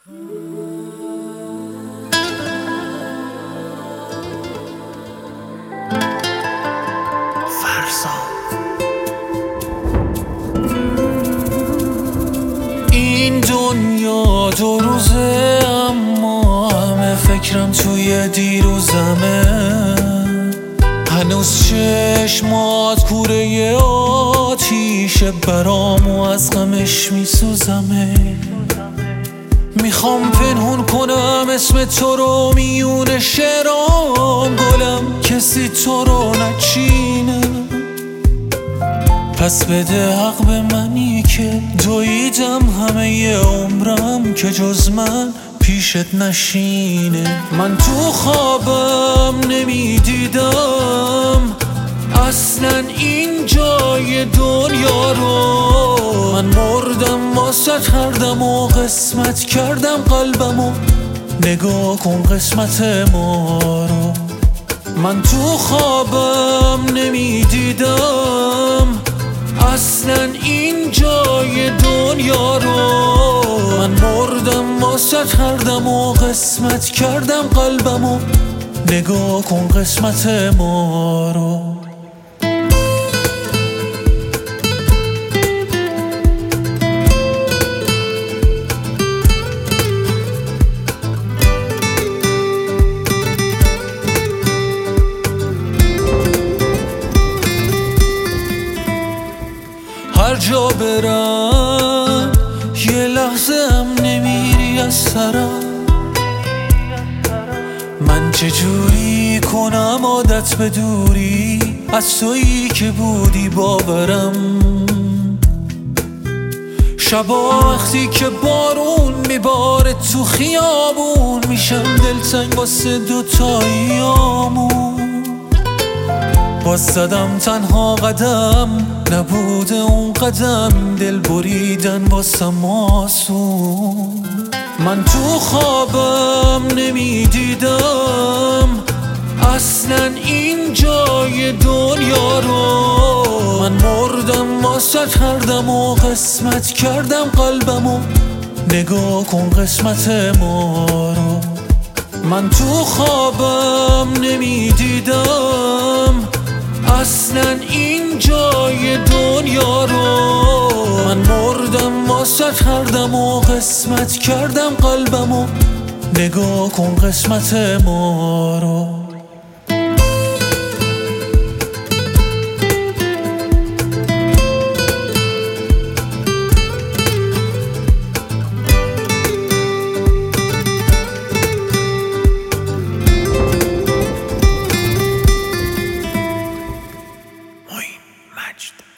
این دنیا دو روزه، اما همه فکرم توی دیروزمه. هنوز چشمات کوره آتیشه برام و از غمش میسوزمه. میخوام پنهون کنم اسم تو رو میون شعرام، گلم کسی تو رو نچینه. پس بده حق به منی که دویدم همه ی عمرم، که جز من پیشت نشینه. من تو خوابم نمیدیدم اصلا این جای دنیا رو. من مردم واسه هر دم و قسمت کردم قلبمو، نگاه کن قسمت ما رو. من تو خوابم نمیدیدم اصلا این جای دنیا رو. من مردم واسه هر دم و قسمت کردم قلبمو، نگاه کن قسمت ما رو. هر جا برم یه لحظه هم نمیری از سرم. من چجوری کنم عادت به دوری از تویی که بودی باورم. شبا وقتی که بارون میباره تو خیابون، میشم دلتنگ واسه دوتاییامون. باز زدم تنها قدم، نبوده اون قدم دل بریدن واسم آسون. من تو خوابم نمیدیدم اصلا این جای دنیا رو. من مردم واسه هر دم و قسمت کردم قلبمو، نگاه کن قسمت ما رو. من تو خوابم نمیدیدم اصلا این جای دنیا رو. من مردم واسه هر دم و قسمت کردم قلبمو، نگاه کن قسمت ما رو. مجد